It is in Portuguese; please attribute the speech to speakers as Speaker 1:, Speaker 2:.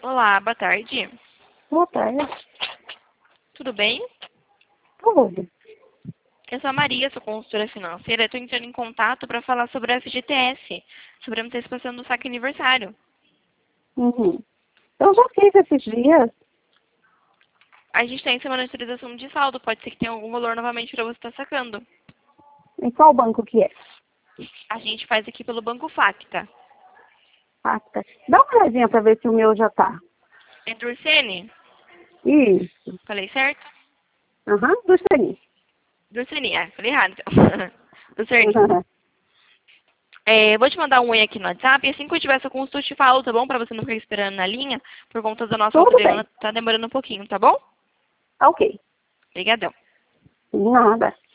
Speaker 1: Olá, boa tarde.
Speaker 2: Boa tarde.
Speaker 1: Tudo bem?
Speaker 2: Tudo.
Speaker 1: Eu sou a Maria, sou consultora financeira. Estou entrando em contato para falar sobre a FGTS, sobre a antecipação do saque aniversário.
Speaker 2: Uhum. Eu já fiz esses dias.
Speaker 1: A gente está em semana de atualização de saldo. Pode ser que tenha algum valor novamente para você estar sacando.
Speaker 2: Em qual banco que é?
Speaker 1: A gente faz aqui pelo Banco Facta.
Speaker 2: Ah, tá. Dá uma olhadinha para ver se o meu já tá.
Speaker 1: É do Ursene?
Speaker 2: Isso.
Speaker 1: Falei certo?
Speaker 2: Aham, do Xeni.
Speaker 1: Do Ursene, falei errado então. Do Cerni. Vou te mandar um oi aqui no WhatsApp e assim que eu tiver essa consulta eu te falo, tá bom? Pra você não ficar esperando na linha, por conta da nossa outra
Speaker 2: Tudo bem.
Speaker 1: demanda, tá demorando um pouquinho, tá bom?
Speaker 2: Ok.
Speaker 1: Obrigadão.
Speaker 2: Nada.